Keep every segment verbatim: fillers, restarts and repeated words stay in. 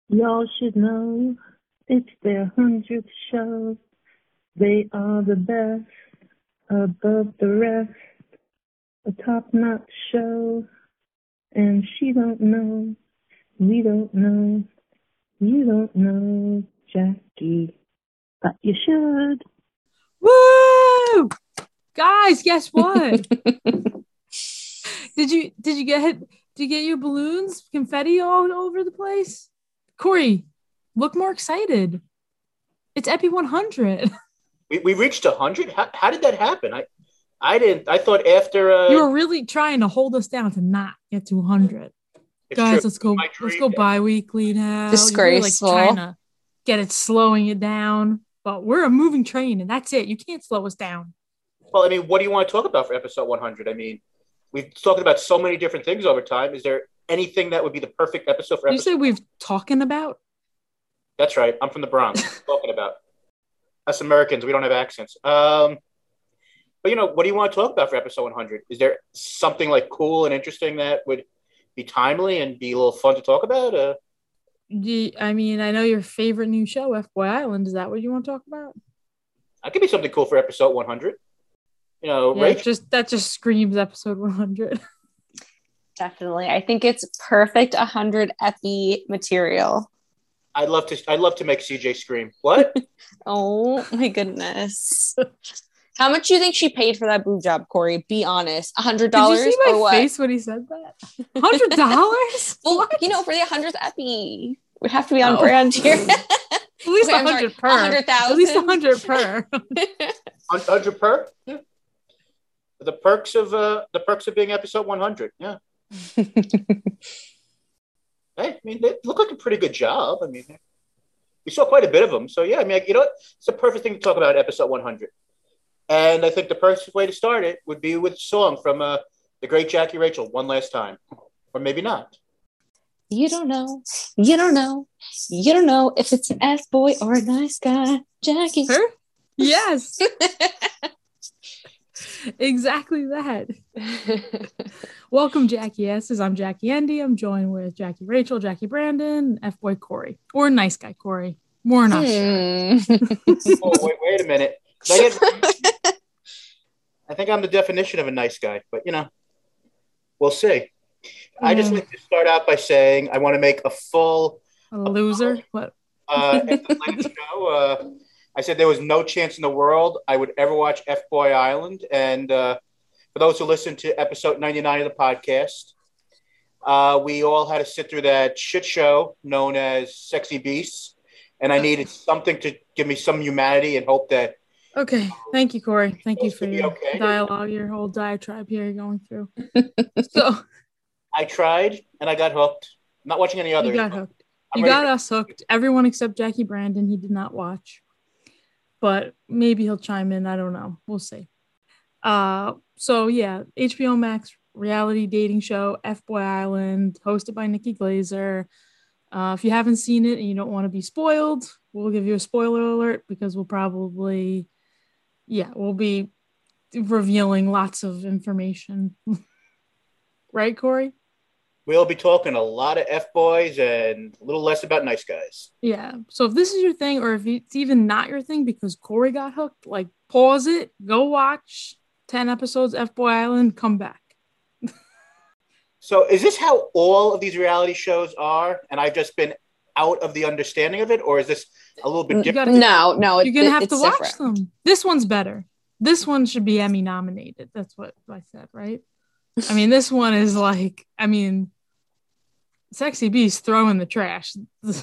Y'all should know it's their hundredth show. They are the best, above the rest, a top-notch show. And she don't know, we don't know, you don't know, Jackie, but you should. Woo! Guys, guess what? did you did you get did you get your balloons, confetti all over the place? Corey, look more excited. It's Epi one hundred. We we reached one hundred? How, how did that happen? I I didn't. I thought after uh, you were really trying to hold us down to not get to one hundred. Guys, true. let's go. Let's go bi-weekly now. Disgraceful. You're like trying to get it, slowing it down. But we're a moving train, and that's it. You can't slow us down. Well, I mean, what do you want to talk about for episode one hundred? I mean, we've talked about so many different things over time. Is there anything that would be the perfect episode for episode? You say we've talking about? That's right. I'm from the Bronx. Talking about. Us Americans, we don't have accents. Um, but, you know, what do you want to talk about for episode one hundred? Is there something like cool and interesting that would be timely and be a little fun to talk about? Uh, you, I mean, I know your favorite new show, F Boy Island. Is that what you want to talk about? That could be something cool for episode one hundred. You know, yeah, Rachel. Just that just screams episode one hundred. Definitely. I think it's perfect one hundred epi material. I'd love to I'd love to make C J scream. What? Oh my goodness. How much do you think she paid for that boob job, Corey? Be honest. A hundred dollars Did you see my or what? face when he said that? Hundred dollars? Well, you know, for the hundredth epi, we have to be on oh. brand here. At least a okay, hundred per. hundred thousand. At least a hundred per. Hundred per? Yeah. The perks of uh the perks of being episode one hundred. Yeah. Hey, I mean, they look like a pretty good job. I mean, we saw quite a bit of them. So, yeah, I mean, you know what? It's a perfect thing to talk about episode one hundred. And I think the perfect way to start it would be with a song from uh, the great Jackie Rachel, One Last Time. Or maybe not. You don't know. You don't know. You don't know if it's an F-boy or a nice guy. Jackie. Her? Yes. Exactly that. Welcome, Jackie S's. I'm Jackie Endy. I'm joined with Jackie Rachel, Jackie Brandon, F-Boy Corey. Or Nice Guy Corey. More not hmm. sure. Oh, wait, wait a minute. I, get... I think I'm the definition of a nice guy, but, you know, we'll see. Yeah. I just like to start out by saying I want to make a full... A loser? Uh, what? Uh, at the last show, uh, I said there was no chance in the world I would ever watch F-Boy Island. And uh, for those who listen to episode ninety-nine of the podcast, uh, we all had to sit through that shit show known as Sexy Beasts. And I needed something to give me some humanity and hope that... Okay. Thank you, Corey. Thank you for your okay. dialogue, your whole diatribe here you're going through. So I tried and I got hooked. I'm not watching any others. You got hooked. I'm you got us hooked. Everyone except Jackie Brandon. He did not watch. But maybe he'll chime in. I don't know. We'll see. Uh, so, yeah, H B O Max reality dating show, F-Boy Island, hosted by Nikki Glazer. Uh, if you haven't seen it and you don't want to be spoiled, we'll give you a spoiler alert because we'll probably, yeah, we'll be revealing lots of information. Right, Corey? We'll be talking a lot of F-boys and a little less about nice guys. Yeah. So if this is your thing, or if it's even not your thing because Corey got hooked, like pause it, go watch ten episodes F-Boy Island, come back. So is this how all of these reality shows are? And I've just been out of the understanding of it? Or is this a little bit different? Gotta, no, no. You're going to have to watch different. them. This one's better. This one should be Emmy nominated. That's what I said, right? I mean, this one is like, I mean, Sexy Beast throw in the trash.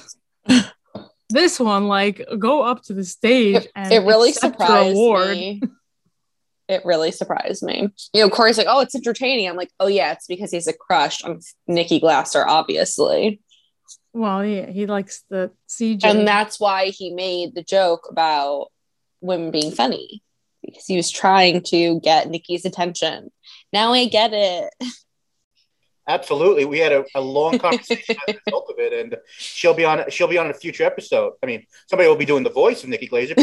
This one, like, go up to the stage it, and it really accept surprised your award. me. It really surprised me. You know, Corey's like, oh, it's entertaining. I'm like, oh, yeah, it's because he's a crush on Nikki Glaser, obviously. Well, yeah, he likes the C J. And that's why he made the joke about women being funny. Because he was trying to get Nikki's attention. Now I get it. Absolutely. We had a, a long conversation as a result of it, and she'll be on she'll be on a future episode. I mean, somebody will be doing the voice of Nikki Glaser.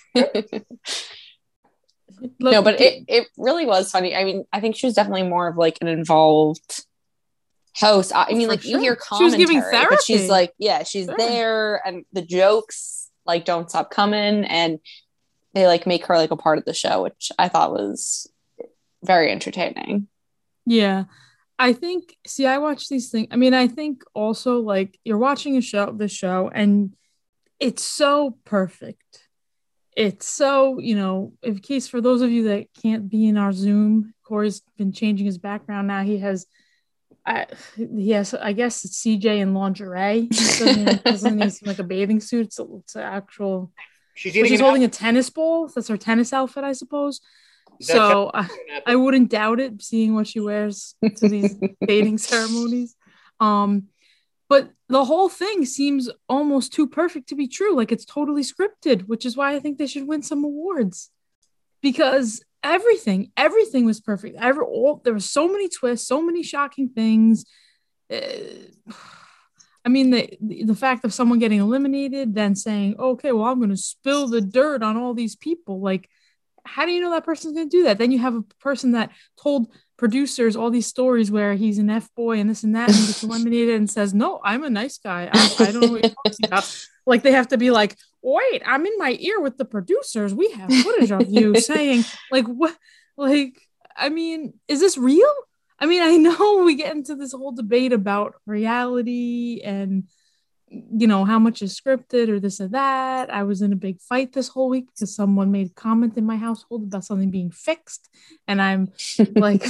No, but it, it really was funny. I mean, I think she was definitely more of like an involved host. I mean, For like sure. you hear She was commentary, giving but she's therapy. like, yeah, she's Sure. there, and the jokes like don't stop coming, and they like make her like a part of the show, which I thought was very entertaining. Yeah. I think, see, I watch these things. I mean, I think also like you're watching a show, the show, and it's so perfect. It's so, you know, in case for those of you that can't be in our Zoom, Corey's been changing his background now. He has, I, he has, I guess it's C J in lingerie. It doesn't, even, doesn't even seem like a bathing suit. It's, a, it's an actual, She's but eating she's an holding apple. a tennis ball. That's her tennis outfit, I suppose. Is that So I, an apple? I wouldn't doubt it, seeing what she wears to these dating ceremonies. Um, but the whole thing seems almost too perfect to be true. Like it's totally scripted, which is why I think they should win some awards. Because everything, everything was perfect. Every, all, there were so many twists, so many shocking things. Uh, I mean, the the fact of someone getting eliminated, then saying, okay, well, I'm going to spill the dirt on all these people. Like, how do you know that person's going to do that? Then you have a person that told producers all these stories where he's an F-boy and this and that, and he gets eliminated and says, no, I'm a nice guy. I, I don't know what you're talking about. Like, they have to be like, wait, I'm in my ear with the producers. We have footage of you saying, like, what? Like, I mean, is this real? I mean, I know we get into this whole debate about reality and, you know, how much is scripted or this or that. I was in a big fight this whole week because someone made a comment in my household about something being fixed. And I'm like,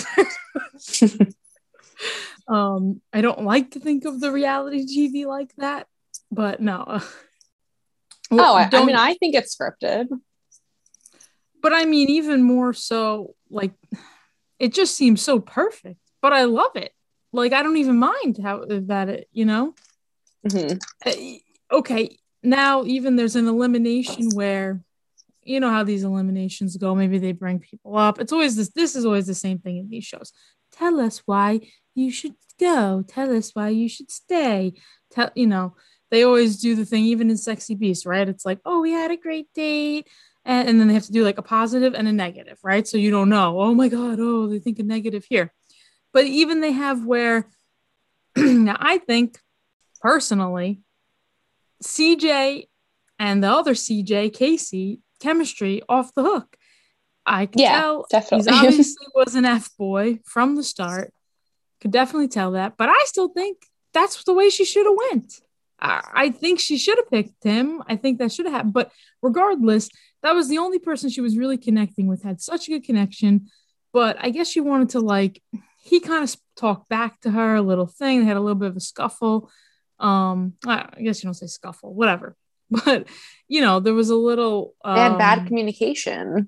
um, I don't like to think of the reality T V like that, but no. Well, oh, I, I mean, I think it's scripted. But I mean, even more so, like, it just seems so perfect, but I love it. Like, I don't even mind how that, it, you know? Mm-hmm. Uh, okay, now even there's an elimination where, you know how these eliminations go. Maybe they bring people up. It's always this, this is always the same thing in these shows. Tell us why you should go. Tell us why you should stay. Tell, you know, they always do the thing, even in Sexy Beast, right? It's like, oh, we had a great date. And, and then they have to do like a positive and a negative, right? So you don't know, oh my God, oh, they think a negative here. But even they have where, now I think personally, C J and the other C J, Casey, chemistry off the hook. I could yeah, tell definitely. he obviously was an F-boy from the start. Could definitely tell that. But I still think that's the way she should have went. I think she should have picked him. I think that should have happened. But regardless, that was the only person she was really connecting with, had such a good connection. But I guess she wanted to, like, he kind of talked back to her, a little thing. They had a little bit of a scuffle. Um, I guess you don't say scuffle, whatever. But, you know, there was a little... Um, they had bad communication.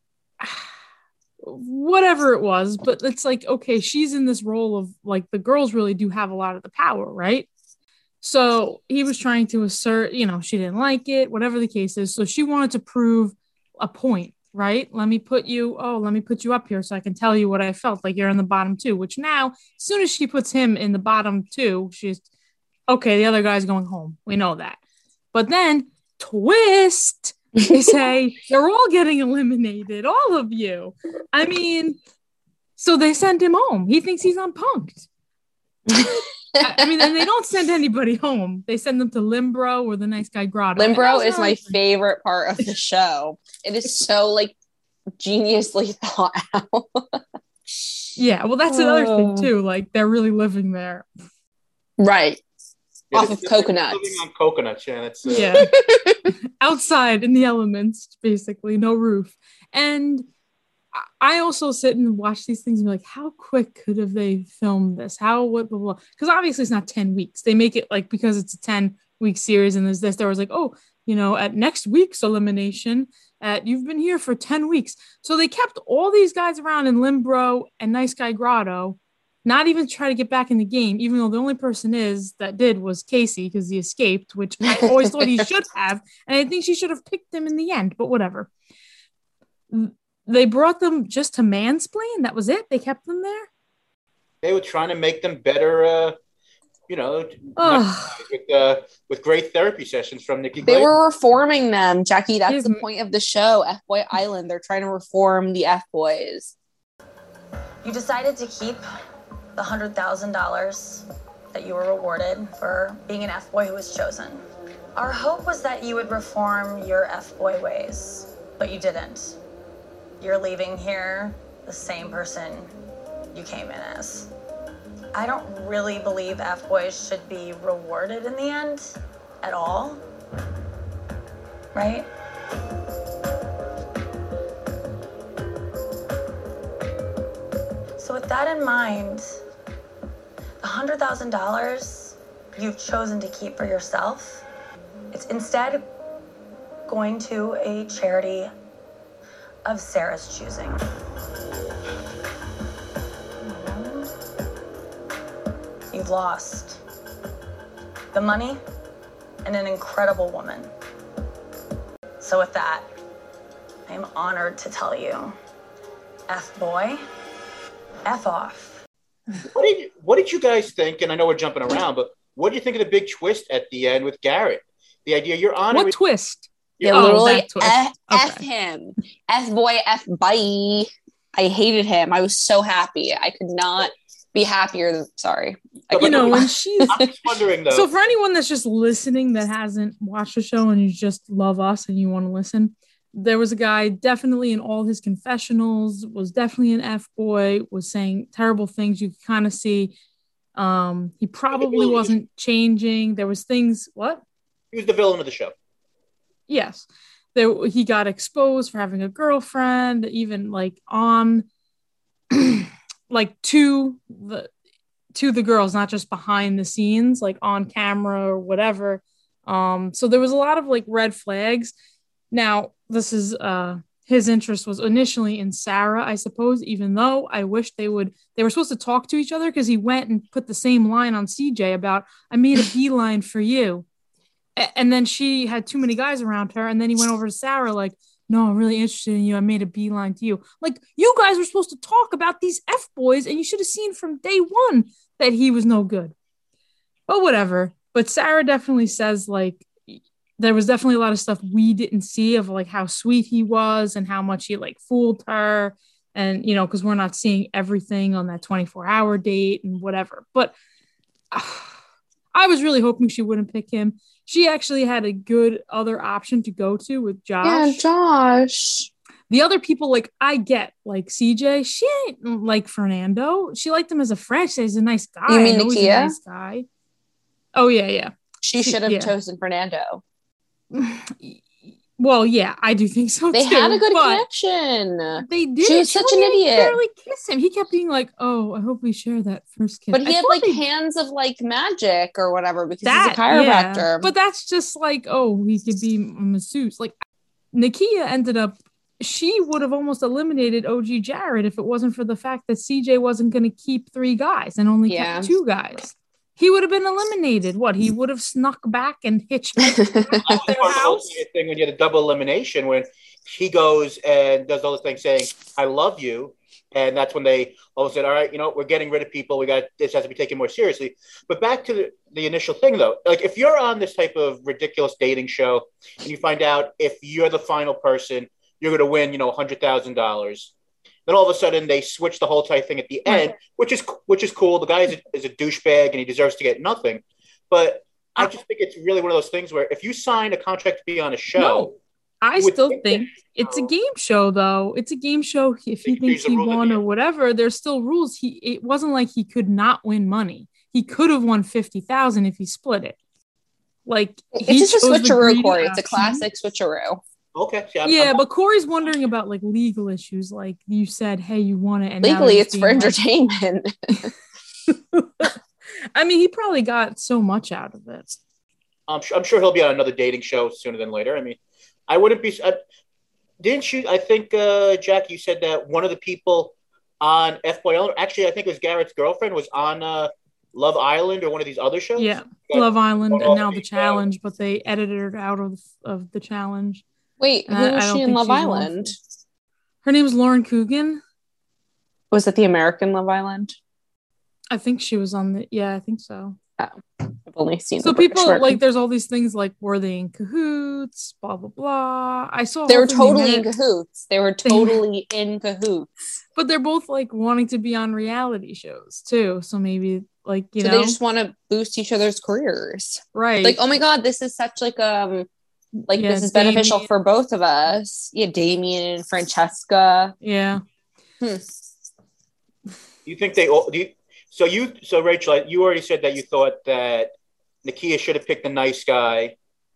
Whatever it was. But it's like, okay, she's in this role of, like, the girls really do have a lot of the power, right? So he was trying to assert, you know, she didn't like it, whatever the case is. So she wanted to prove a point, right? Let me put you, oh, let me put you up here so I can tell you what I felt, like you're in the bottom two, which now, as soon as she puts him in the bottom two, she's, okay, the other guy's going home. We know that. But then, twist, they say, you're all getting eliminated, all of you. I mean, so they send him home. He thinks he's unpunked. I mean, and they don't send anybody home. They send them to Limbro or the nice guy Grotto. Limbro is my favorite part of the show. It is so, like, geniusly thought out. Yeah, well, that's another thing, too. Like, they're really living there. Right. Yeah, off of coconuts. Living on coconuts, yeah. That's, uh... yeah. Outside in the elements, basically, no roof. And I also sit and watch these things and be like, how quick could have they filmed this? How, what, blah, blah. Because obviously it's not ten weeks. They make it like, because it's a ten week series and there's this, there was like, oh, you know, at next week's elimination, at you've been here for ten weeks. So they kept all these guys around in Limbro and Nice Guy Grotto, not even try to get back in the game, even though the only person is that did was Casey because he escaped, which I always thought he should have. And I think she should have picked him in the end, but whatever. They brought them just to mansplain. That was it. They kept them there. They were trying to make them better, uh, you know, with, uh, with great therapy sessions from Nikki They Glaser. were reforming them, Jackie. That's His... the point of the show, F-Boy Island. They're trying to reform the F-Boys. You decided to keep the one hundred thousand dollars that you were rewarded for being an F-boy who was chosen. Our hope was that you would reform your F-boy ways, but you didn't. You're leaving here the same person you came in as. I don't really believe F-boys should be rewarded in the end at all, right? So with that in mind, the one hundred thousand dollars you've chosen to keep for yourself, it's instead going to a charity of Sarah's choosing. You've lost the money and an incredible woman. So with that, I am honored to tell you, F-boy, F off. What did what did you guys think? And I know we're jumping around, but what did you think of the big twist at the end with Garrett? The idea you're on What every- twist? Yeah, Oh, literally that twist. F, F Okay. him. F boy, F bye. I hated him. I was so happy. I could not be happier. Than, sorry. I But You couldn't- know, when she's I'm just wondering though. so for anyone that's just listening that hasn't watched the show and you just love us and you want to listen, there was a guy definitely in all his confessionals was definitely an F boy, was saying terrible things. You could kind of see um he probably wasn't changing. There was things what? he was the villain of the show. Yes. There he got exposed for having a girlfriend, even like on like to the to the girls, not just behind the scenes, like on camera or whatever. Um, so there was a lot of like red flags. Now, this is uh his interest was initially in Sarah, I suppose, even though I wish they would they were supposed to talk to each other because he went and put the same line on C J about I made a beeline for you. A- And then she had too many guys around her, and then he went over to Sarah like, no, I'm really interested in you. I made a beeline to you. Like, you guys were supposed to talk about these F-boys, and you should have seen from day one that he was no good. But whatever. But Sarah definitely says, like, there was definitely a lot of stuff we didn't see of, like, how sweet he was and how much he, like, fooled her. And, you know, because we're not seeing everything on that twenty-four hour date and whatever. But uh, I was really hoping she wouldn't pick him. She actually had a good other option to go to with Josh. Yeah, Josh. The other people, like, I get, like, C J, she ain't like Fernando. She liked him as a friend. She said he's a nice guy. You mean I know he's a Nakia? nice guy. Oh, yeah, yeah. She should have Yeah. chosen Fernando. Well, yeah, I do think so, They too. had a good but connection. They did. She was such an wouldn't even idiot. barely kiss him. He kept being like, oh, I hope we share that first kiss. But he I had thought like they- hands of like magic or whatever because that, he's a chiropractor. yeah. But that's just like, oh, he could be a masseuse. Like, Nakia ended up, she would have almost eliminated O G Jared if it wasn't for the fact that C J wasn't going to keep three guys and only Yeah. kept two guys. He would have been eliminated. What? He would have snuck back and hitched That was their part of the whole house. thing when you had a double elimination when he goes and does all this thing saying, I love you. And that's when they all said, all right, you know, we're getting rid of people. We got this has to be taken more seriously. But back to the, the initial thing, though, like if you're on this type of ridiculous dating show and you find out if you're the final person, you're going to win, you know, one hundred thousand dollars. Then all of a sudden they switch the whole entire thing at the end, which is which is cool. The guy is a, is a douchebag and he deserves to get nothing. But I just think it's really one of those things where if you sign a contract to be on a show, No, I you would still think think that, it's a uh, game show, though. It's a game show. If he They thinks change the he rules at won the or end. whatever, there's still rules. He it wasn't like he could not win money. He could have won fifty thousand if he split it. Like It's he just a chose the switcheroo, greedy Corey. It's a option. classic switcheroo. okay. See, I'm, Yeah, I'm- but Corey's wondering about like legal issues. Like you said, hey, you won it, and now Legally, he's it's for being, like- entertainment. I mean, he probably got so much out of it. I'm, sure, I'm sure he'll be on another dating show sooner than later. I mean, I wouldn't be. I, didn't you? I think, uh, Jack, you said that one of the people on F Boy Island, actually, I think it was Garrett's girlfriend, was on uh, Love Island or one of these other shows. Yeah, Got- Love Island, got and off now the, the uh, challenge, but they edited her out of of the challenge. Wait, And who I- I was don't she in think Love she's Island? lawful. Her name is Lauren Coogan. Was it the American Love Island? I think she was on the. Yeah, I think so. Oh, I've only seen. So the British people version. like, there's all these things like, were they in cahoots? Blah blah blah. I saw. a They whole were thing totally in met- cahoots. They were totally in cahoots. but they're both like wanting to be on reality shows too. So maybe like you so know, they just want to boost each other's careers. right? Like, oh my god, this is such like um, like Yeah, this is beneficial Damien. for both of us. Yeah, Damien and Francesca. Yeah. Hmm. You think they all? Do you, so you so Rachel, you already said that you thought that Nakia should have picked the nice guy,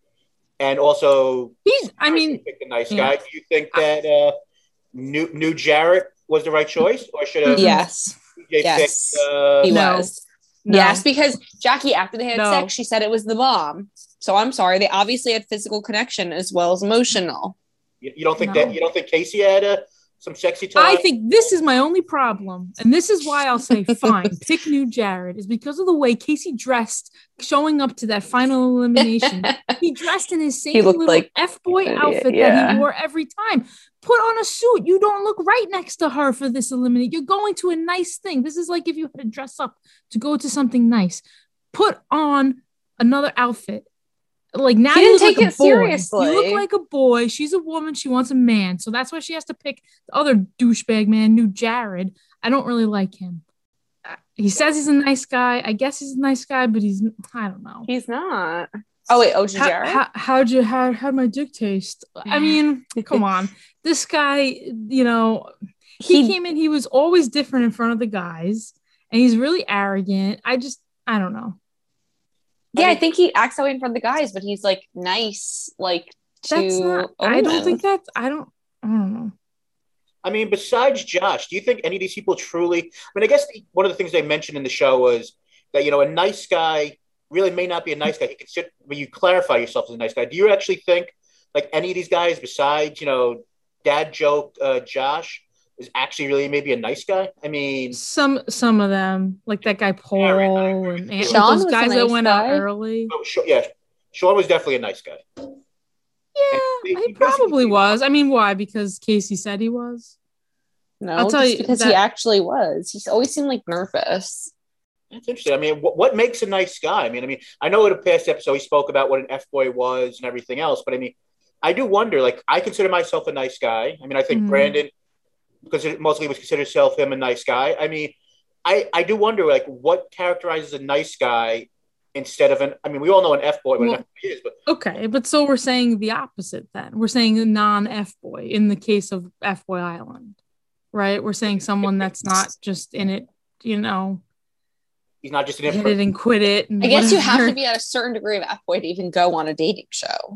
and also He's. I Sarah should mean, have picked the nice yeah. guy. Do you think that uh, new new Jarrett was the right choice, or should have Yes, T J yes. picked? Uh, he No. was. no. Yes, because Jackie, after they had No. sex, she said it was the bomb. So I'm sorry, they obviously had physical connection as well as emotional. you, you don't think No. that you don't think Casey had uh, some sexy time? I think this is my only problem, and this is why I'll say fine, pick new Jared, is because of the way Casey dressed, showing up to that final elimination. He dressed in his same He looked little like- F-boy uh, outfit that yeah. he wore every time. Put on a suit. You don't look right next to her for this elimination. You're going to a nice thing. This is like if you had to dress up to go to something nice. Put on another outfit. Like now He you didn't look take like a it boy. seriously. You look like a boy. She's a woman. She wants a man. So that's why she has to pick the other douchebag man, new Jared. I don't really like him. Uh, He says he's a nice guy. I guess he's a nice guy, but he's I don't know. He's not. Oh wait, O G How, Jared. how, how'd you how how'd my dick taste? I mean, come on. This guy, you know, he, He- came in, he was always different in front of the guys, and he's really arrogant. I just I don't know. yeah, I I mean- think he acts that way in front of the guys, but he's like nice, like to. That's not I don't Owen. think that's I don't I don't know. I mean, besides Josh, do you think any of these people truly? I mean, I guess the, one of the things they mentioned in the show was that you know a nice guy really may not be a nice guy. He can sit, but you clarify yourself as a nice guy. Do you actually think like any of these guys, besides you know Dad Joke, uh, Josh, is actually really maybe a nice guy? I mean, Some some of them, like that guy Paul and Ant- Sean those was a guys that nice went guy. out early. oh, sure, yeah, Sean was definitely a nice guy. Yeah, he he basically- probably was. I mean, why? Because Casey said he was. No, I'll tell just you because he that- actually was. He always seemed like nervous. That's interesting. I mean, what, what makes a nice guy? I mean, I mean, I know in a past episode he spoke about what an F boy was and everything else, but I mean, I do wonder. Like, I consider myself a nice guy. I mean, I think Mhm. Brandon, because it mostly was considered himself him a nice guy. I mean, I I do wonder like what characterizes a nice guy instead of an. I mean, we all know an F boy what Well- an F boy is, but Okay, but so we're saying the opposite then. We're saying a non-F boy in the case of F Boy Island, right? We're saying someone that's not just in it, you know, he's not just an hit it influence. and quit it. And I guess you have whatever. to be at a certain degree of F boy to even go on a dating show.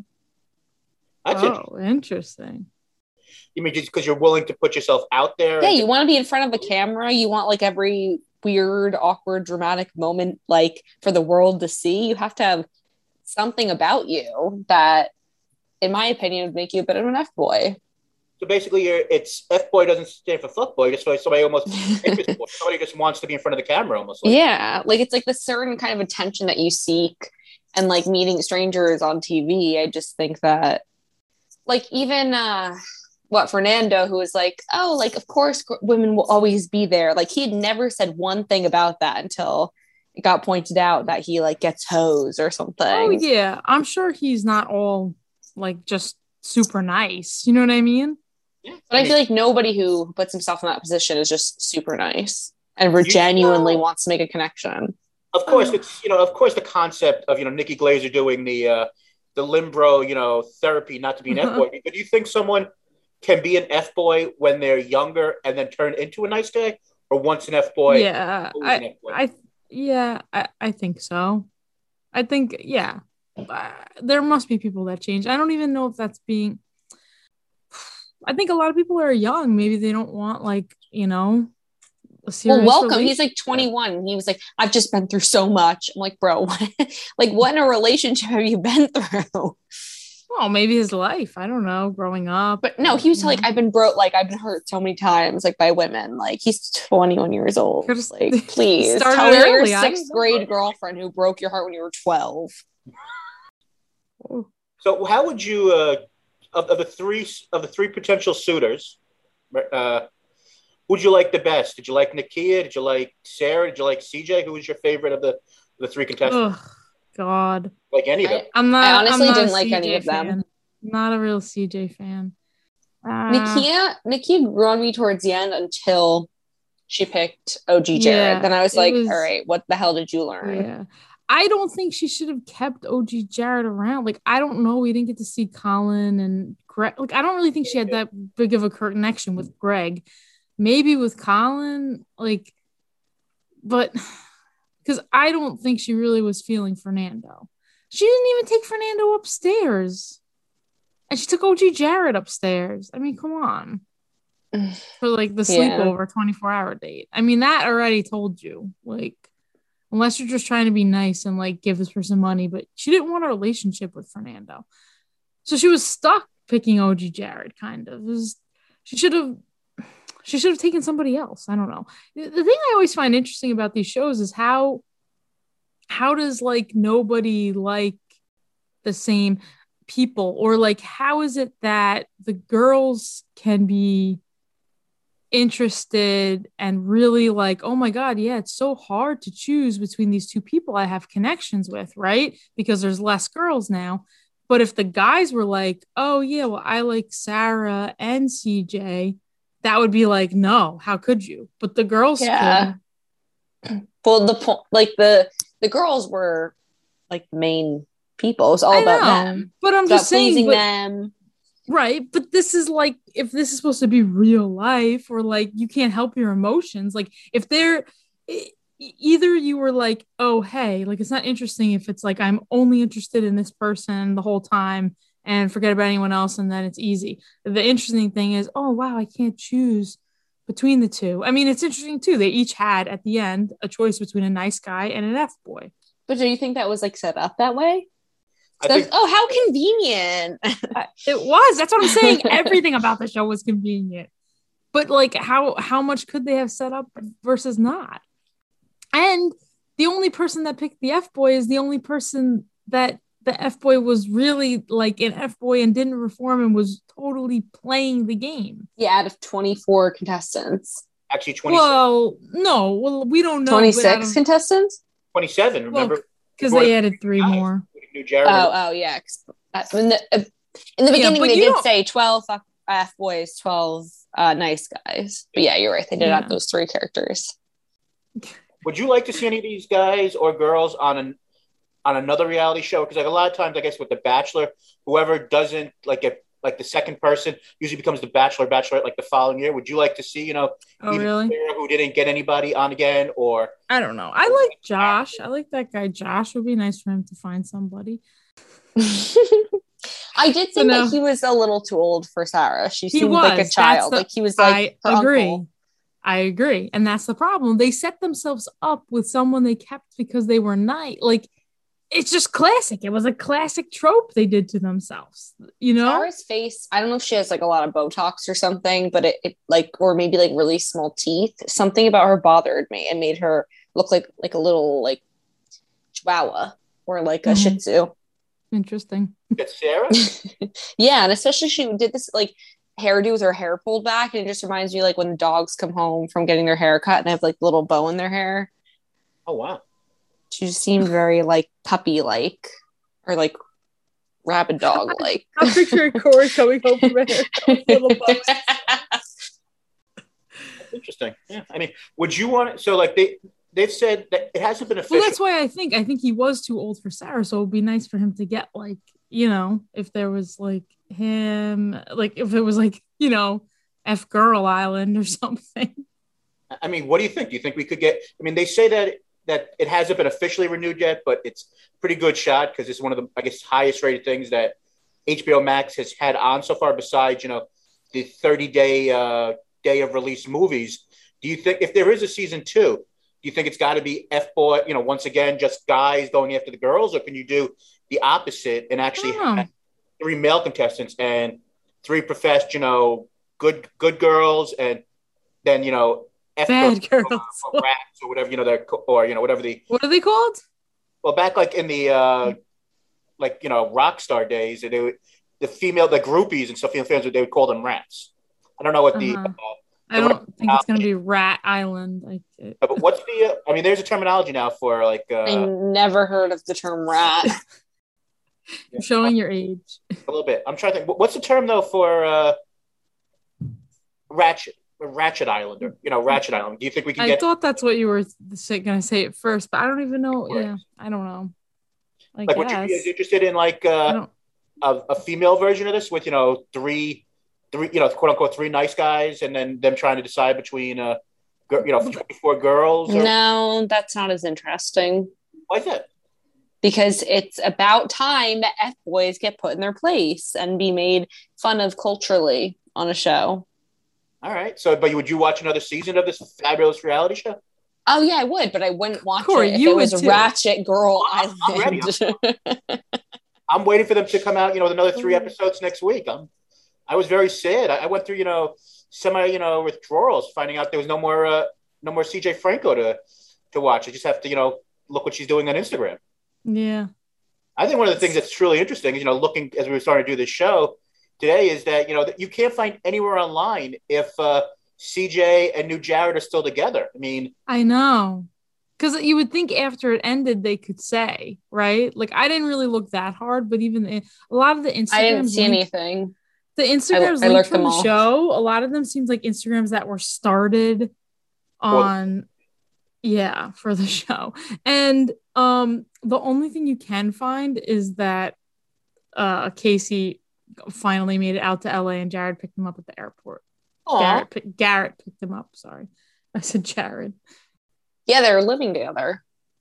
That's it. Oh, interesting. You mean just because you're willing to put yourself out there? Yeah, and- you want to be in front of a camera. You want like every weird, awkward, dramatic moment, like for the world to see. You have to have something about you that, in my opinion, would make you a bit of an F boy. So basically, you're, it's F boy doesn't stand for fuck boy. Just like somebody almost interest boy. Somebody just wants to be in front of the camera, almost. Like. Yeah, like it's like the certain kind of attention that you seek, and like meeting strangers on T V. I just think that, like even uh, what Fernando, who was like, oh, like of course gr- women will always be there. Like he had never said one thing about that until it got pointed out that he like gets hosed or something. Oh yeah, I'm sure he's not all like just super nice. You know what I mean? But I feel like nobody who puts himself in that position is just super nice and You- genuinely wants to make a connection. Of course, it's you know, of course, the concept of you know Nikki Glazer doing the uh, the Limbro, you know, therapy not to be an F boy. But do you think someone can be an F boy when they're younger and then turn into a nice guy, or once an F boy? yeah, always an I, F boy? I, yeah, I, I think so. I think, yeah, uh, there must be people that change. I don't even know if that's being. I think a lot of people are young. Maybe they don't want like you know. A Well, serious welcome. relation- He's like twenty-one. He was like, I've just been through so much. I'm like, bro, what, like what in a relationship have you been through? Well, maybe his life. I don't know. Growing up, But no, he was you like, know. I've been broke. Like I've been hurt so many times, like by women. Like he's twenty-one years old. Could've- Like, please started tell me about your early. I don't sixth know. grade girlfriend who broke your heart when you were twelve. Oh, So, how would you uh, of, of the three of the three potential suitors? Uh, who'd you like the best? Did you like Nakia? Did you like Sarah? Did you like C J? Who was your favorite of the The three contestants. Ugh, God. Like any of them. I, I'm not. I honestly I'm not didn't a like C J any of them. fan. Not a real C J fan. Uh, Nakia, Nakia grew on me towards the end until she picked O G Jared. Yeah, then I was it like, was- all right, what the hell did you learn? Yeah. I don't think she should have kept O G Jared around. Like, I don't know. We didn't get to see Colin and Greg. Like, I don't really think she had that big of a connection with Greg. Maybe with Colin, like, but because I don't think she really was feeling Fernando. She didn't even take Fernando upstairs. And she took O G Jared upstairs. I mean, come on. For like the Yeah. sleepover twenty-four hour date. I mean, that already told you. Like, unless you're just trying to be nice and like give this person money, but she didn't want a relationship with Fernando. So she was stuck picking O G Jared, kind of. It was, she should have she should have taken somebody else. I don't know. The thing I always find interesting about these shows is how how does like nobody like the same people, or like how is it that the girls can be interested and really like, oh my God, yeah, it's so hard to choose between these two people I have connections with, right? Because there's less girls now. But if the guys were like, oh yeah, well, I like Sarah and C J, that would be like, no, how could you? But the girls Yeah. could. Well, the po- like the the girls were like the main people. It was all I about know, them. but I'm About just saying, pleasing but- them. Right. But this is like, if this is supposed to be real life, or like you can't help your emotions, like if they're e- either you were like, oh, hey, like it's not interesting if it's like I'm only interested in this person the whole time and forget about anyone else, and then it's easy. The interesting thing is, oh, wow, I can't choose between the two. I mean, it's interesting too. They each had at the end a choice between a nice guy and an F boy. But do you think that was like set up that way? I That's- think oh, how convenient. It was. That's what I'm saying. Everything about the show was convenient. But like how how much could they have set up versus not? And the only person that picked the F boy is the only person that the F boy was really like an F boy and didn't reform and was totally playing the game. Yeah, out of twenty-four contestants. actually twenty-six, Well, no, well, we don't know. twenty-six contestants? twenty-seven. Remember, because before they the added three guys, more. New Jared. Oh, oh yeah. 'Cause that- In the, uh, in the Yeah, beginning, but they you did don't- say twelve F, F boys, twelve uh, nice guys. But yeah, you're right. They did Yeah. have those three characters. Would you like to see any of these guys or girls on an on another reality show? Because like a lot of times, I guess with The Bachelor, whoever doesn't like get like the second person usually becomes the Bachelor, Bachelorette like the following year. Would you like to see, you know, Oh, either really? Sarah, who didn't get anybody on again, or I don't know. I like Josh. I like that guy. Josh would be nice for him to find somebody. I did So think no. that he was a little too old for Sarah. She He seemed was. like a That's child. the- like he was like I her agree. uncle. I agree. And that's the problem. They set themselves up with someone they kept because they were nice. Like, it's just classic. It was a classic trope they did to themselves. You know? Sarah's face, I don't know if she has like a lot of Botox or something, but it, it like, or maybe like really small teeth. Something about her bothered me and made her look like like a little like chihuahua or like a Mhm. shih tzu. Interesting. get Sarah? Yeah, and especially she did this like hairdo with her hair pulled back, and it just reminds me like when dogs come home from getting their hair cut and they have like little bow in their hair. Oh wow. She just seemed very like puppy like or like rabid dog like. I'm picturing Corey coming home from a haircut with little bows. That's interesting. Yeah. I mean, would you want it? So like they they've said that it hasn't been official. Well, that's why I think I think he was too old for Sarah, so it would be nice for him to get like, you know, if there was like him, like if it was like, you know, F Girl Island or something. I mean, what do you think? Do you think we could get? I mean, they say that that it hasn't been officially renewed yet, but it's a pretty good shot because it's one of the, I guess, highest rated things that H B O Max has had on so far. Besides, you know, the thirty day uh, day of release movies. Do you think if there is a season two, do you think it's got to be F boy? You know, once again, just guys going after the girls, or can you do the opposite and actually I don't know. have three male contestants and three professed, you know, good good girls, and then you know. F Bad girls girls. or, or rats or whatever, you know, they're co- or you know whatever the What are they called? well back like in the uh like you know rock star days, they would, the female the groupies and stuff, female fans, they would call them rats. I don't know what the Uh-huh. uh, I don't think it's going to be Rat Island. Like, it, but what's the? Uh, I mean, there's a terminology now for like. Uh, I never heard of the term rat. You're showing your age. A little bit. I'm trying to think. What's the term though for uh, Ratchet? Ratchet Island, or you know, Ratchet Island. Do you think we can I get? thought that's what you were going to say at first, but I don't even know. Right. Yeah, I don't know. I like, guess. would you be interested in like uh, a, a female version of this with you know three, three you know quote unquote three nice guys, and then them trying to decide between uh, you know twenty-four girls? Or... No, that's not as interesting. Why is that? Because it's about time that F boys get put in their place and be made fun of culturally on a show. All right. So, but would you watch another season of this fabulous reality show? Oh yeah, I would, but I wouldn't watch Corey, it if you it was would a too. Ratchet Girl I'm, I'm ready. Island. I'm, I'm waiting for them to come out. You know, with another three episodes next week. I'm. I was very sad. I, I went through, you know, semi, you know, withdrawals, finding out there was no more, uh, no more C J Franco to, to watch. I just have to, you know, look what she's doing on Instagram. Yeah. I think one of the things that's truly interesting is, you know, looking as we were starting to do this show today is that, you know, that you can't find anywhere online if uh, C J and New Jared are still together. I mean, I know. Because you would think after it ended, they could say, right? Like, I didn't really look that hard, but even the, a lot of the Instagrams. I didn't see linked, anything. The Instagrams I, I linked from the all. show, a lot of them seemed like Instagrams that were started on, well, yeah, for the show. And um, the only thing you can find is that uh, Casey finally made it out to L A and Jared picked him up at the airport. Aww. Garrett, Garrett picked him up. Sorry. I said Jared. Yeah, they were living together.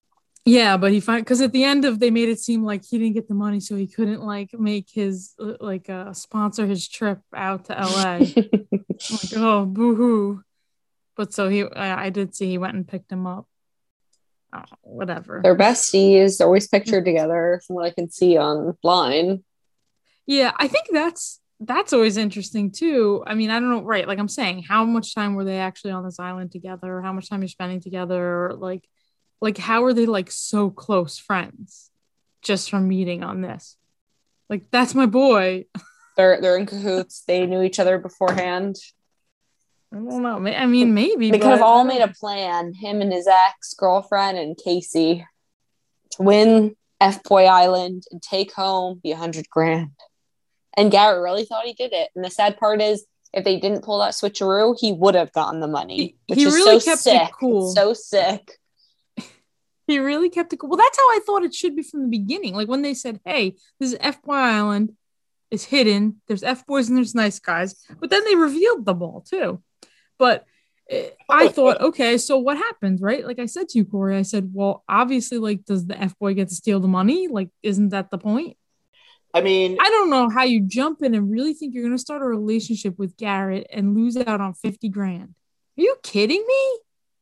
Yeah, but he find because at the end of they made it seem like he didn't get the money, so he couldn't like make his like uh sponsor his trip out to L A. Like, oh, boo-hoo. But so he, I, I did see he went and picked him up. Oh, whatever. They're besties. They're always pictured together, from what I can see online. Yeah, I think that's that's always interesting too. I mean, I don't know, right? Like I'm saying, how much time were they actually on this island together? How much time you're spending together? Like. Like, how are they, like, so close friends just from meeting on this? Like, that's my boy. They're they're in cahoots. They knew each other beforehand. I don't know. I mean, maybe. They but... could have all made a plan, him and his ex-girlfriend and Casey, to win F-Boy Island and take home the hundred grand. And Garrett really thought he did it. And the sad part is, if they didn't pull that switcheroo, he would have gotten the money. He, which he is really so kept sick. it cool. It's so sick. He really kept it cool. Well, that's how I thought it should be from the beginning. Like when they said, hey, this is F-Boy Island. It's hidden. There's F-Boys and there's nice guys. But then they revealed them all too. But I thought, okay, so what happens, right? Like I said to you, Corey, I said, well, obviously, like, does the F-Boy get to steal the money? Like, isn't that the point? I mean, I don't know how you jump in and really think you're going to start a relationship with Garrett and lose out on fifty grand. Are you kidding me?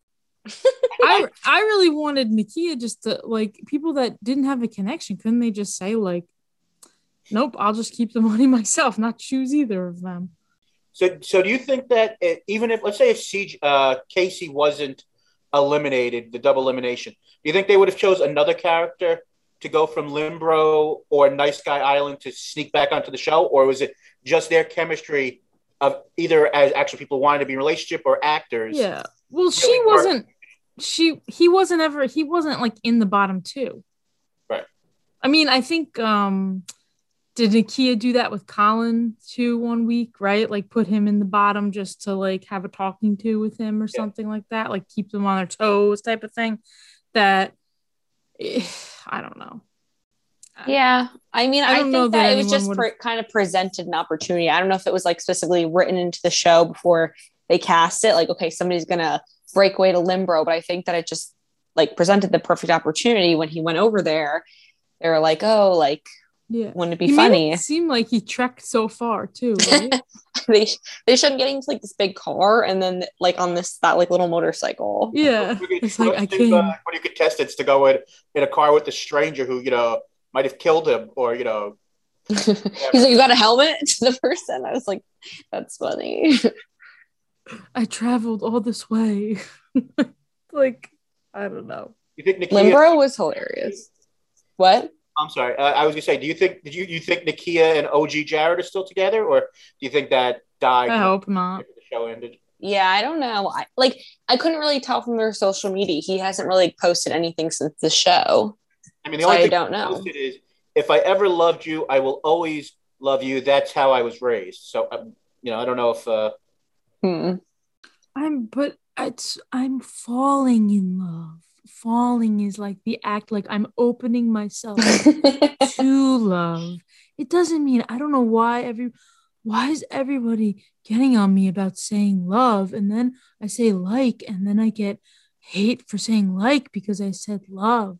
I I really wanted Nakia just to, like, people that didn't have a connection, couldn't they just say, like, nope, I'll just keep the money myself, not choose either of them? So, so do you think that it, even if, let's say if C J, uh, Casey wasn't eliminated, the double elimination, do you think they would have chose another character to go from Limbro or Nice Guy Island to sneak back onto the show? Or was it just their chemistry of either as actual people wanting to be in a relationship or actors? Yeah. Well, she wasn't, she, he wasn't ever, he wasn't like in the bottom two. Right. I mean, I think, um, did Nakia do that with Colin too one week, right? Like put him in the bottom just to like have a talking to with him or yeah. something like that, like keep them on their toes type of thing. That I don't know. Yeah, I mean, I, I think that, that it was just pre- kind of presented an opportunity. I don't know if it was like specifically written into the show before they cast it. Like, okay, somebody's gonna break away to Limbro, but I think that it just like presented the perfect opportunity when he went over there. They were like, oh, like. Yeah, wouldn't it be he funny? Made it seem like he trekked so far too. Right? they they shouldn't get into like this big car and then like on this that like little motorcycle. Yeah, it's like I can't. Uh, one of your contestants to go in in a car with a stranger who you know might have killed him or you know. He's like, you got a helmet to the person. I was like, that's funny. I traveled all this way. Like I don't know. You think Nakia- Limbro was hilarious. What? I'm sorry. Uh, I was gonna say, do you think did you you think Nakia and O G Jared are still together, or do you think that died? I hope not. The show ended. Yeah, I don't know. I, like, I couldn't really tell from their social media. He hasn't really posted anything since the show. I mean, the So only I thing don't he know. posted is, if I ever loved you, I will always love you. That's how I was raised. So, um, you know, I don't know if. Uh, Hmm. I'm but it's I'm falling in love. Falling is like the act, like I'm opening myself to love. It doesn't mean I don't know why every why is everybody getting on me about saying love, and then I say like, and then I get hate for saying like because I said love.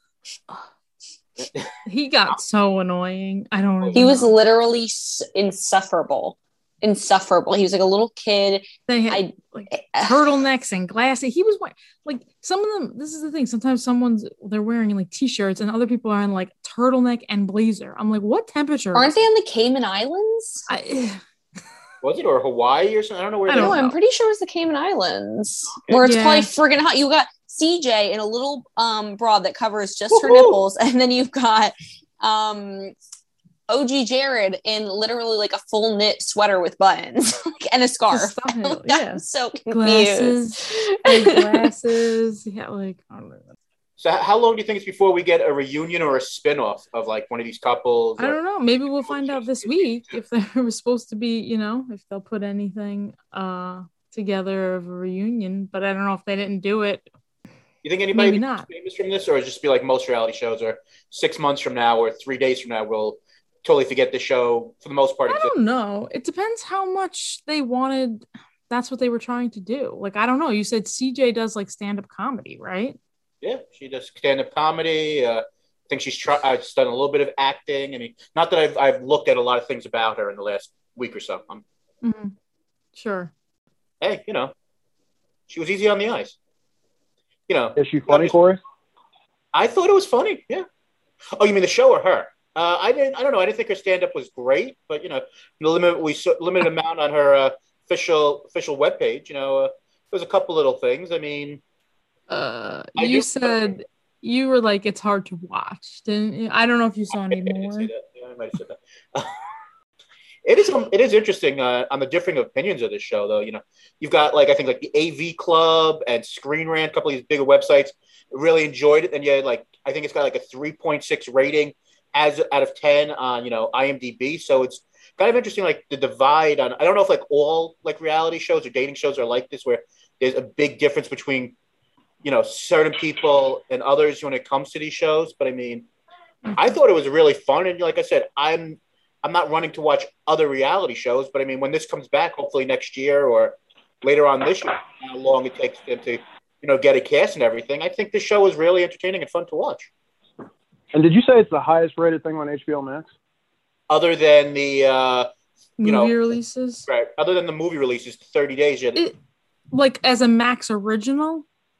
He got so annoying. I don't. He even was know. literally s- insufferable. Insufferable. He was like a little kid. They had I like turtlenecks and glasses. He was wearing like some of them. This is the thing. Sometimes someone's they're wearing like t-shirts, and other people are in like turtleneck and blazer. I'm like, what temperature? Aren't they on the Cayman Islands? I, was it or Hawaii or something? I don't know where. I they No, don't were. I'm know. pretty sure it's the Cayman Islands, where it's Yeah. probably friggin' hot. You got C J in a little um bra that covers just her Woohoo! nipples, and then you've got um O G Jared in literally like a full knit sweater with buttons and a scarf. Just stop it, Like, yeah. I'm so confused. Glasses, big glasses. Yeah, like I don't know. So, h- how long do you think it's before we get a reunion or a spin-off of like one of these couples? I or- don't know. Maybe we'll find out this week if there was supposed to be, you know, if they'll put anything uh together of a reunion. But I don't know if they didn't do it. You think anybody Maybe becomes not. famous from this, or just be like most reality shows, or six months from now, or three days from now, we'll totally forget the show for the most part? I don't know. It depends how much they wanted. That's what they were trying to do. Like, I don't know. You said C J does like stand-up comedy, right? Yeah, she does stand-up comedy. Uh, I think she's tried. I've done a little bit of acting. I mean, not that I've I've looked at a lot of things about her in the last week or so. Um, Mm-hmm. Sure. hey, you know, she was easy on the eyes. You know, Is she funny, Corey? I thought it was funny. Yeah. Oh, you mean the show or her? Uh, I didn't. I don't know. I didn't think her stand-up was great, but you know, the limit we saw, limited amount on her uh, official official webpage. You know, uh, there was a couple little things. I mean, Uh, I you do- said you were like it's hard to watch, didn't you? I don't know if you saw I any didn't more. say that. Yeah, I might have said that. It is it is interesting uh, on the differing opinions of this show, though. You know, you've got like I think like the A V Club and Screen Rant, a couple of these bigger websites, really enjoyed it, and yeah, like I think it's got like a three point six rating as out of ten on you know IMDb. So it's kind of interesting, like the divide on. I don't know if like all like reality shows or dating shows are like this, where there's a big difference between you know certain people and others when it comes to these shows. But I mean, I thought it was really fun, and like I said, I'm. I'm not running to watch other reality shows, but I mean, when this comes back, hopefully next year or later on this year, how long it takes them to, you know, get a cast and everything, I think this show is really entertaining and fun to watch. And did you say it's the highest rated thing on H B O Max? Other than the, uh, Movie you know, releases, right? Other than the movie releases, thirty days yet, it, like as a Max original.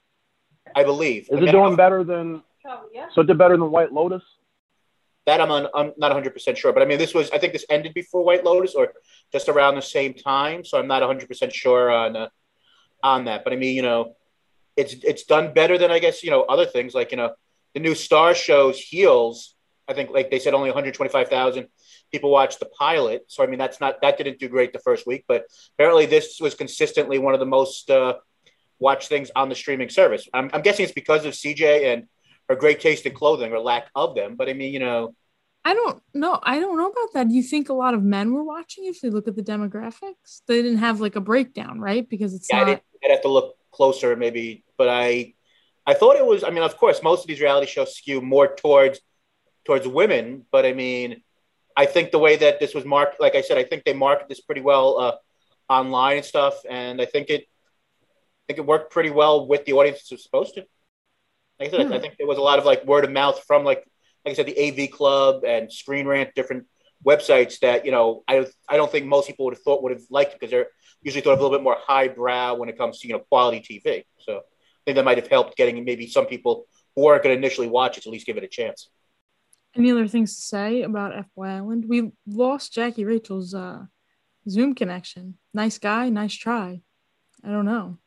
I believe. Is I mean, it doing better than? So it did better than White Lotus? That I'm, on, I'm not one hundred percent sure, but I mean, this was, I think this ended before White Lotus or just around the same time. So I'm not one hundred percent sure on, uh, on that. But I mean, you know, it's, it's done better than I guess, you know, other things like, you know, the new Star shows Heels. I think like they said, only one hundred twenty-five thousand people watched the pilot. So, I mean, that's not, that didn't do great the first week, but apparently this was consistently one of the most uh, watched things on the streaming service. I'm, I'm guessing it's because of C J and her great taste in clothing or lack of them. But I mean, you know, I don't know. I don't know about that. Do you think a lot of men were watching if they look at the demographics? They didn't have like a breakdown, right? Because it's yeah, not. I'd, I'd have to look closer maybe, but I, I thought it was, I mean, of course, most of these reality shows skew more towards, towards women, but I mean, I think the way that this was marked, like I said, I think they marketed this pretty well uh, online and stuff. And I think it, I think it worked pretty well with the audience it was supposed to. Like I said, Hmm. I think there was a lot of like word of mouth from like, like I said, the A V Club and Screen Rant, different websites that, you know, I I don't think most people would have thought would have liked it because they're usually thought of a little bit more highbrow when it comes to, you know, quality T V. So I think that might have helped getting maybe some people who weren't going to initially watch it to at least give it a chance. Any other things to say about F Y Island? We lost Jackie Rachel's uh, Zoom connection. Nice guy, nice try. I don't know.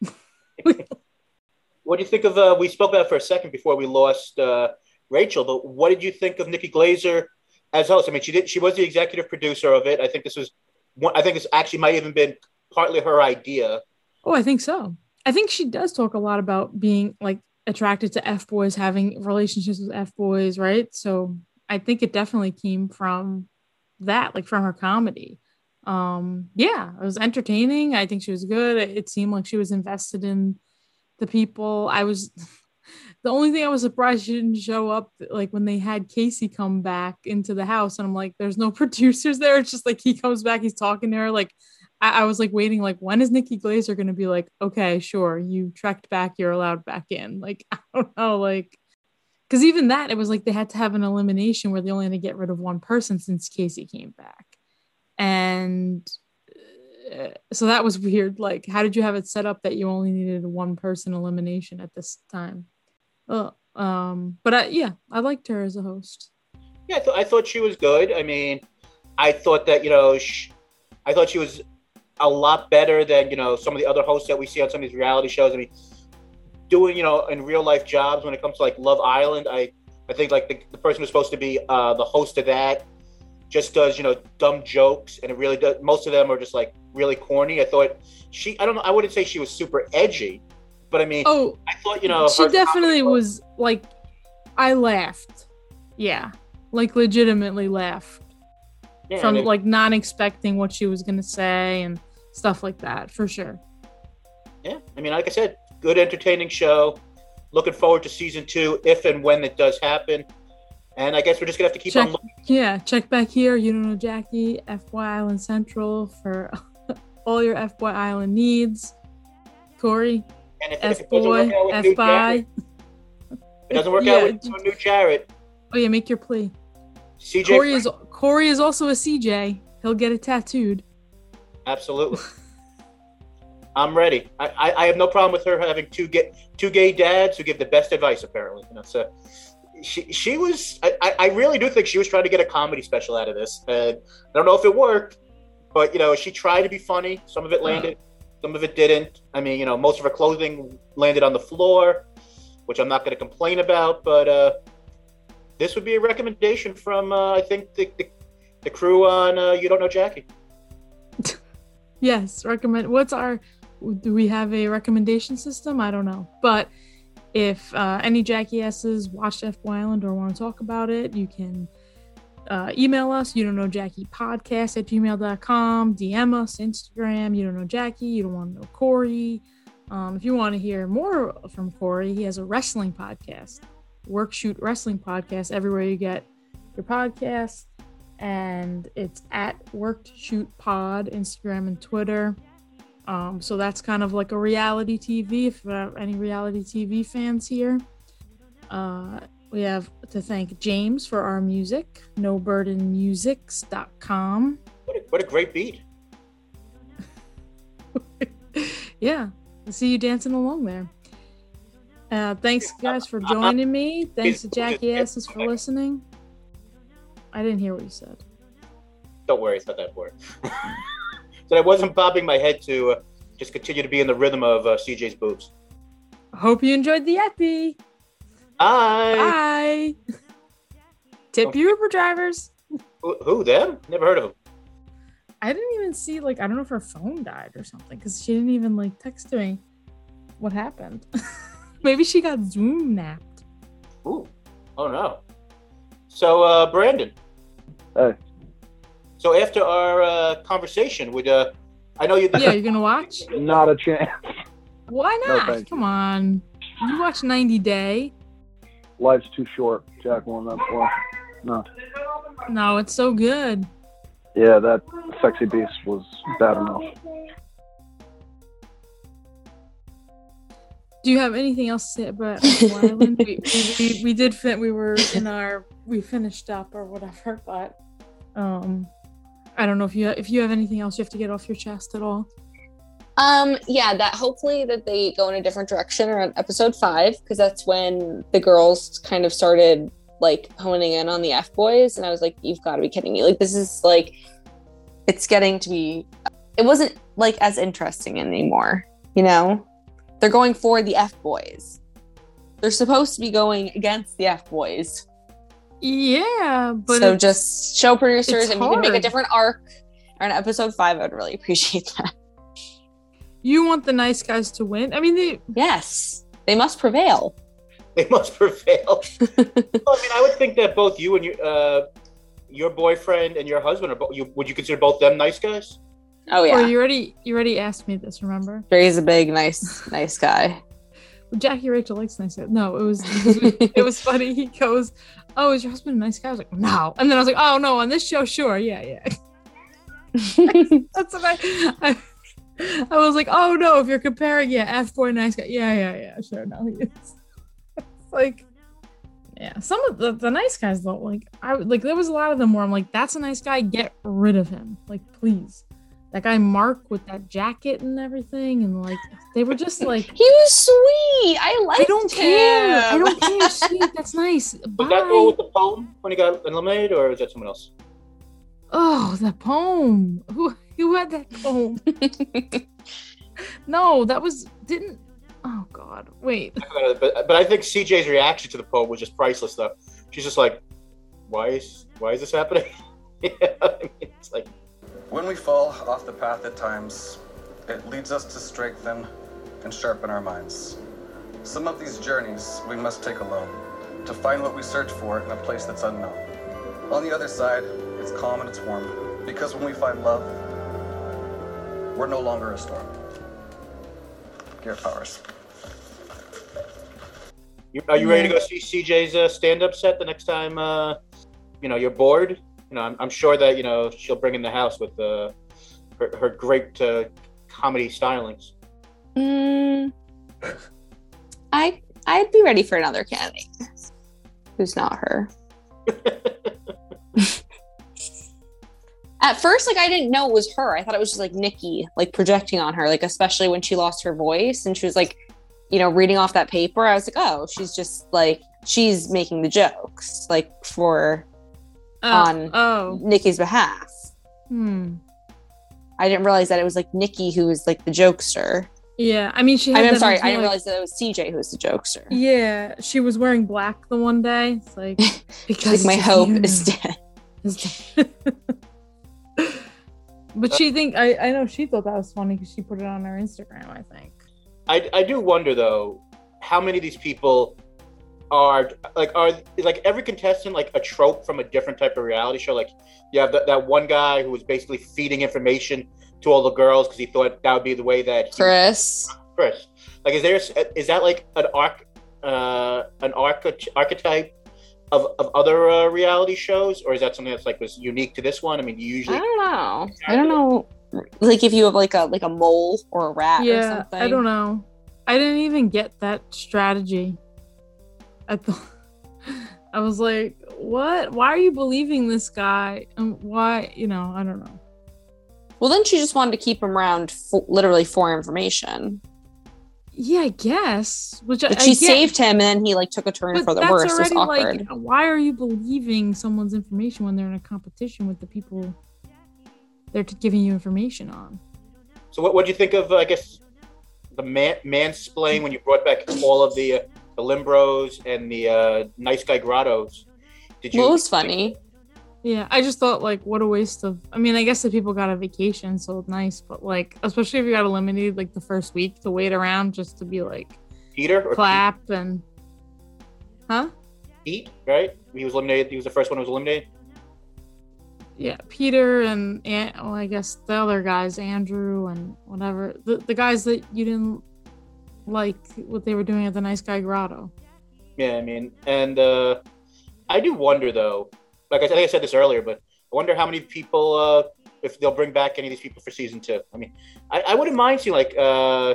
What do you think of, uh, we spoke about it for a second before we lost uh, Rachel, but what did you think of Nikki Glazer as host? I mean, she did, she was the executive producer of it. I think this was one, I think this actually might have even been partly her idea. Oh, I think so. I think she does talk a lot about being like attracted to F boys, having relationships with F boys, right? So I think it definitely came from that, like from her comedy. Um, yeah, it was entertaining. I think she was good. It seemed like she was invested in the people. I was the only thing I was surprised she didn't show up like when they had Casey come back into the house, and I'm like, there's no producers there. It's just like he comes back, he's talking to her. Like I, I was like waiting, like when is Nikki Glaser gonna be like, okay, sure, you trekked back, you're allowed back in. Like I don't know, like because even that, it was like they had to have an elimination where they only had to get rid of one person since Casey came back. And uh, so that was weird. Like, how did you have it set up that you only needed a one person elimination at this time? Oh, um, but I, yeah, I liked her as a host. Yeah, I, th- I thought she was good. I mean, I thought that, you know, she, I thought she was a lot better than, you know, some of the other hosts that we see on some of these reality shows. I mean, doing, you know, in real life jobs when it comes to like Love Island, I, I think like the, the person who's supposed to be uh, the host of that just does, you know, dumb jokes, and it really does. Most of them are just like really corny. I thought she, I don't know, I wouldn't say she was super edgy, but I mean, oh, I thought, you know, she definitely was like, I laughed. Yeah. Like legitimately laughed yeah, from I mean, like not expecting what she was going to say and stuff like that for sure. Yeah. I mean, like I said, good entertaining show. Looking forward to season two, if and when it does happen. And I guess we're just gonna have to keep check, on looking. Yeah, check back here. You don't know Jackie, F Y Island Central for all your F Y Island needs. Corey, And if, F if it doesn't boy, work out with F New by. Jarrett, if it doesn't work Yeah, out with j- New Jarrett, Oh yeah, make your plea. C J. Corey is Corey is also a C J. He'll get it tattooed. Absolutely. I'm ready. I, I, I have no problem with her having two get two gay dads who give the best advice. Apparently, you know, so she she was. I, I really do think she was trying to get a comedy special out of this, and I don't know if it worked, but you know, she tried to be funny. Some of it landed, some of it didn't. I mean, you know, most of her clothing landed on the floor, which I'm not going to complain about. But uh, this would be a recommendation from uh, I think the, the the crew on uh, You Don't Know Jackie. Yes, recommend. What's our? Do we have a recommendation system? I don't know, but if uh, any Jackie S's watched F Y Island or want to talk about it, you can uh, email us. You don't know Jackie podcast at gmail dot com. D M us Instagram. You don't know Jackie. You don't want to know Corey. Um, if you want to hear more from Corey, he has a wrestling podcast, Work Shoot Wrestling Podcast, everywhere you get your podcasts. And it's at Worked Shoot Pod, Instagram and Twitter. Um, so that's kind of like a reality T V, if there are any reality T V fans here. Uh, we have to thank James for our music, no burden musics dot com. What a, what a great beat. Yeah, I see you dancing along there. Uh, thanks, guys, for joining me. Thanks to Jackie Asses for listening. I didn't hear what you said. Don't worry, it's not that boring. So I wasn't bobbing my head to uh, just continue to be in the rhythm of uh, C J's boobs. Hope you enjoyed the epi. Bye. Bye. Tip your Uber drivers. Who, who, them? Never heard of them. I didn't even see, like, I don't know if her phone died or something, because she didn't even, like, text me what happened. Maybe she got Zoom napped. Ooh. Oh, no. So, uh, Brandon. Hey. So after our uh, conversation, would uh, I know you? Yeah, you're gonna watch? Not a chance. Why No, not? thank you. Come on, you watch ninety Day. Life's too short. Jack won that for. No. No, it's so good. Yeah, that sexy beast was bad enough. Do you have anything else to say about F Y Island? we, we, we, we did fit. We were in our. We finished up or whatever, but um, I don't know if you if you have anything else you have to get off your chest at all. Um, yeah, that hopefully that they go in a different direction around episode five, because that's when the girls kind of started like honing in on the F boys, and I was like, you've got to be kidding me. Like, this is like, it's getting to be, it wasn't like as interesting anymore, you know? They're going for the F boys. They're supposed to be going against the F boys. Yeah, but so it's- just show producers, it's if you can make a hard. different arc on episode five, I would really appreciate that. You want the nice guys to win? I mean, they. Yes, they must prevail. They must prevail. Well, I mean, I would think that both you and your uh, your boyfriend and your husband are both. You, would you consider both them nice guys? Oh yeah. Or you already you already asked me this. Remember? He's a big, nice, nice guy. Jackie Rachel likes nice guys. No, it was it was, it was funny. He goes, "Oh, is your husband a nice guy?" I was like, "No," and then I was like, "Oh no, on this show, sure, yeah, yeah." That's what I, I. I was like, "Oh no, if you're comparing, yeah, F boy, nice guy, yeah, yeah, yeah, sure, no, he is." It's like, yeah, some of the, the nice guys though, like I like there was a lot of them where I'm like, "That's a nice guy, get rid of him, like please." That guy Mark with that jacket and everything, and like they were just like he was sweet. I liked I don't him. care. I don't care. Sweet, that's nice. Bye. Was that the one with the poem when he got eliminated, or is that someone else? Oh, that poem. Who who had that poem? No, that was didn't. Oh God, wait. But, but I think C J's reaction to the poem was just priceless, though. She's just like, "Why is why is this happening?" Yeah, I mean, it's like. When we fall off the path at times, it leads us to strengthen and sharpen our minds. Some of these journeys we must take alone to find what we search for in a place that's unknown. On the other side, it's calm and it's warm, because when we find love, we're no longer a storm. Garrett Powers. You, are you ready to go see C J's uh, stand-up set the next time, uh, you know, you're bored? You know, I'm, I'm sure that, you know, she'll bring in the house with uh, her, her great uh, comedy stylings. Mm, I, I'd be ready for another candidate who's not her. At first, like, I didn't know it was her. I thought it was just, like, Nikki, like, projecting on her, like, especially when she lost her voice and she was, like, you know, reading off that paper. I was like, oh, she's just, like, she's making the jokes, like, for... Oh, on oh. Nikki's behalf. Hmm. I didn't realize that it was like Nikki who was like the jokester. Yeah, I mean she. Had I mean, I'm that sorry, whole I didn't like, realize that it was C J who was the jokester. Yeah, she was wearing black the one day. It's like because like my hope is dead. Is dead. But she think I I know she thought that was funny because she put it on her Instagram. I think. I I do wonder though, how many of these people are like are is like every contestant like a trope from a different type of reality show? Like you have that, that one guy who was basically feeding information to all the girls because he thought that would be the way that he, Chris Chris like is there is that like an arc uh an arch- archetype of, of other uh, reality shows, or is that something that's like was unique to this one? I mean, you usually I don't know I don't know like if you have like a like a mole or a rat yeah, or something. I don't know. I didn't even get that strategy. I thought I was like, what? Why are you believing this guy? And why, you know, I don't know. Well, then she just wanted to keep him around for, literally for information. Yeah, I guess. Which but I, she I get, saved him, and then he like took a turn but for the that's worse. It was already awkward. like, why are you believing someone's information when they're in a competition with the people they're t- giving you information on? So, what what do you think of? Uh, I guess the man mansplain when you brought back all of the. Uh, The Limbros and the uh, Nice Guy Grottos. Did you? What was funny? Yeah, I just thought like, what a waste of. I mean, I guess the people got a vacation, so it's nice, but like, especially if you got eliminated like the first week to wait around just to be like, Peter or clap Pete? and, huh? Pete, right? He was eliminated. He was the first one who was eliminated. Yeah, Peter and, and well, I guess the other guys, Andrew and whatever, the the guys that you didn't like what they were doing at the Nice Guy Grotto. Yeah, I mean, and uh, I do wonder though. Like I, I think I said this earlier, but I wonder how many people, uh, if they'll bring back any of these people for season two. I mean, I, I wouldn't mind seeing like uh,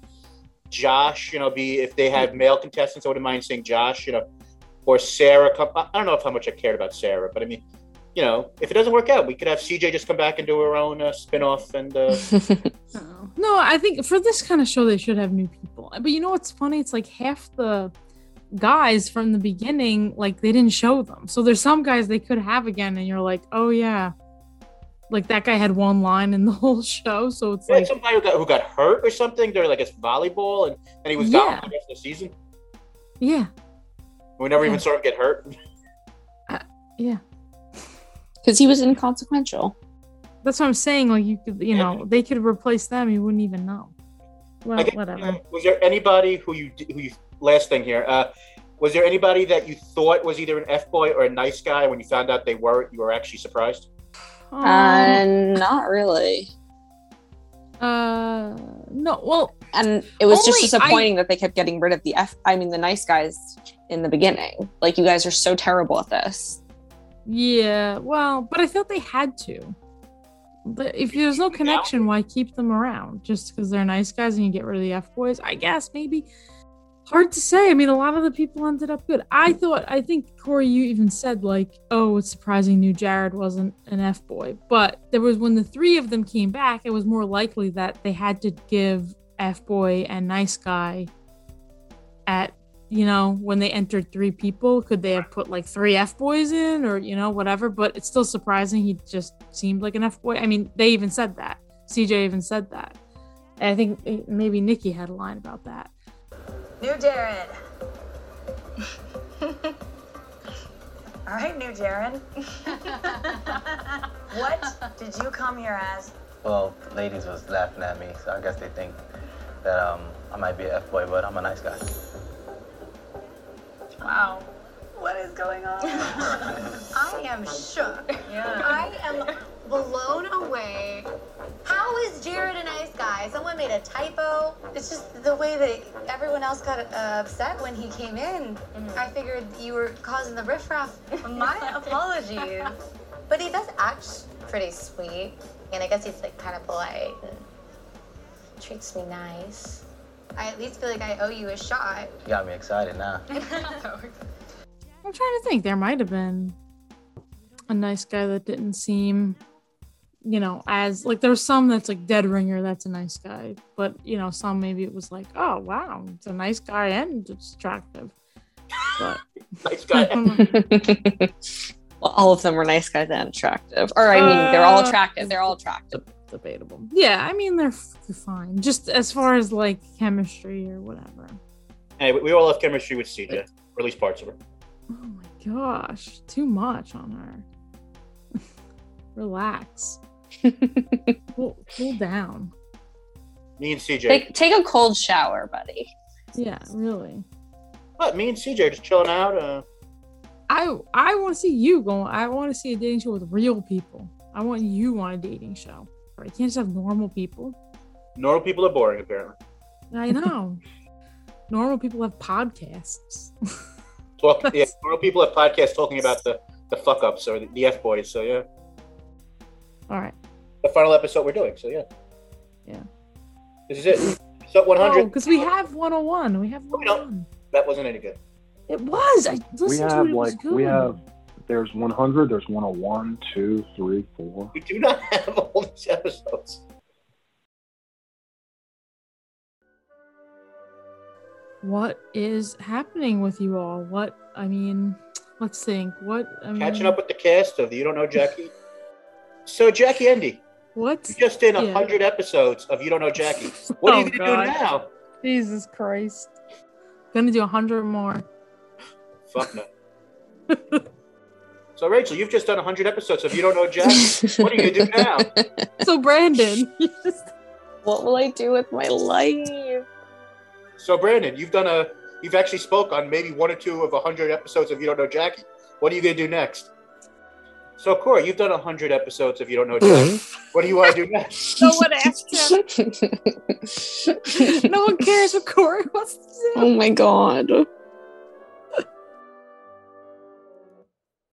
Josh, you know, be if they had male contestants. I wouldn't mind seeing Josh, you know, or Sarah. Come, I don't know if how much I cared about Sarah, but I mean, you know, if it doesn't work out, we could have C J just come back and do her own uh, spinoff. And uh... oh. No, I think for this kind of show they should have new people. But you know what's funny? It's like half the guys from the beginning, like they didn't show them. So there's some guys they could have again, and you're like, oh yeah, like that guy had one line in the whole show. So it's like like some guy who got who got hurt or something during like his volleyball, and, and he was Yeah. gone for the rest of the season. yeah, We never Yeah. even saw him get hurt. yeah. Because he was inconsequential. That's what I'm saying. Like you could, you know, they could replace them. You wouldn't even know. Well, I guess, whatever. uh, was there anybody who you who you last thing here? Uh, was there anybody that you thought was either an F boy or a nice guy when you found out they weren't? You were actually surprised. Um, Uh, not really. uh, no. Well, And it was just Only disappointing that they kept getting rid of the F. I mean, the nice guys in the beginning. Like, you guys are so terrible at this. yeah. Well, but I felt they had to. But if there's no connection, why keep them around? Just because they're nice guys and you get rid of the F boys? I guess maybe. Hard to say. I mean, a lot of the people ended up good. I thought, I think, Corey, you even said, like, oh, it's surprising New Jared wasn't an F boy. But there was, when the three of them came back, it was more likely that they had to give F boy and nice guy at, you know, when they entered three people, could they have put like three F boys in or, you know, whatever? But it's still surprising. He just seemed like an F boy. I mean, they even said that. C J even said that. And I think maybe Nikki had a line about that. New Jared. All right, New Jared. What did you come here as? Well, the ladies was laughing at me, so I guess they think that um, I might be an F-boy, but I'm a nice guy. Wow. What is going on? I am shook. Yeah. I am blown away. How is Jared a nice guy? Someone made a typo. It's just the way that everyone else got uh, upset when he came in. Mm-hmm. I figured you were causing the riffraff. My apologies. But he does act pretty sweet. And I guess he's like kind of polite and treats me nice. I at least feel like I owe you a shot. You got me excited now. I'm trying to think. There might have been a nice guy that didn't seem, you know, as like there was some that's like dead ringer. That's a nice guy, but you know, some maybe it was like, oh wow, it's a nice guy and it's attractive. But nice guy. Well, all of them were nice guys and attractive. Or I mean, they're all attractive. They're all attractive. Debatable. Yeah, I mean they're, f- they're fine. Just as far as like chemistry or whatever. Hey, we, we all have chemistry with C J, or at least parts of her. Oh my gosh, too much on her. Relax. cool, cool down. Me and C J. Take, take a cold shower, buddy. Yeah, really. What? Me and C J just chilling out. Uh... I I want to see you going. I want to see a dating show with real people. I want you on a dating show. You can't just have normal people. Normal people are boring, apparently. I know. Normal people have podcasts. Well, yeah, normal people have podcasts talking about the, the fuck ups or the, the F boys. So yeah. All right. The final episode we're doing. So yeah. Yeah. This is it. Episode one hundred. Oh, because we have one oh one. We have one oh one. That wasn't any good. It was. I listened We to have it. It was like good. we have. There's one hundred. There's one oh one, two, three, four. We do not have all these episodes. What is happening with you all? What I mean, let's think. What I mean, Catching up with the cast of the You Don't Know Jackie. So Jackie Endy, What? you just did a Yeah. hundred episodes of You Don't Know Jackie. What are Oh, you gonna God. do now? Jesus Christ! Gonna do a hundred more. Fuck no. So Rachel, you've just done a hundred episodes of You Don't Know Jackie. What are you gonna do now? So Brandon, you just What will I do with my life? So Brandon, you've done a, you've actually spoke on maybe one or two of a hundred episodes of You Don't Know Jackie. What are you gonna do next? So Corey, you've done a hundred episodes of You Don't Know Jackie. What do you want to do next? no one asked him. No one cares what Corey wants to do. Oh my god.